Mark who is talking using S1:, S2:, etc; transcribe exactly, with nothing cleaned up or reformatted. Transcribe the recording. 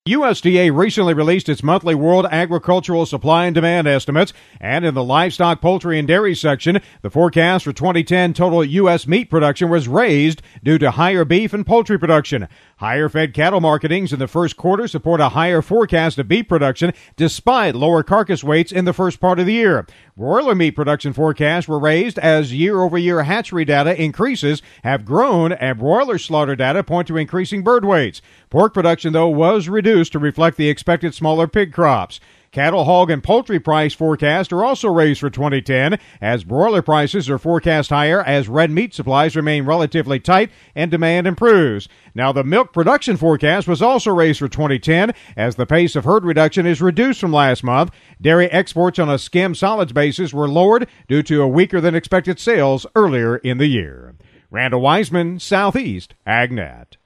S1: U S D A recently released its monthly World Agricultural Supply and Demand estimates, and in the livestock, poultry, and dairy section, the forecast for twenty ten total U S meat production was raised due to higher beef and poultry production. Higher fed cattle marketings in the first quarter support a higher forecast of beef production despite lower carcass weights in the first part of the year. Broiler meat production forecasts were raised as year-over-year hatchery data increases have grown, and broiler slaughter data point to increasing bird weights. Pork production, though, was reduced to reflect the expected smaller pig crops. Cattle, hog, and poultry price forecasts are also raised for twenty ten, as broiler prices are forecast higher as red meat supplies remain relatively tight and demand improves. Now, the milk production forecast was also raised for twenty ten, as the pace of herd reduction is reduced from last month. Dairy exports on a skim solids basis were lowered due to a weaker than expected sales earlier in the year. Randall Wiseman, Southeast AgNet.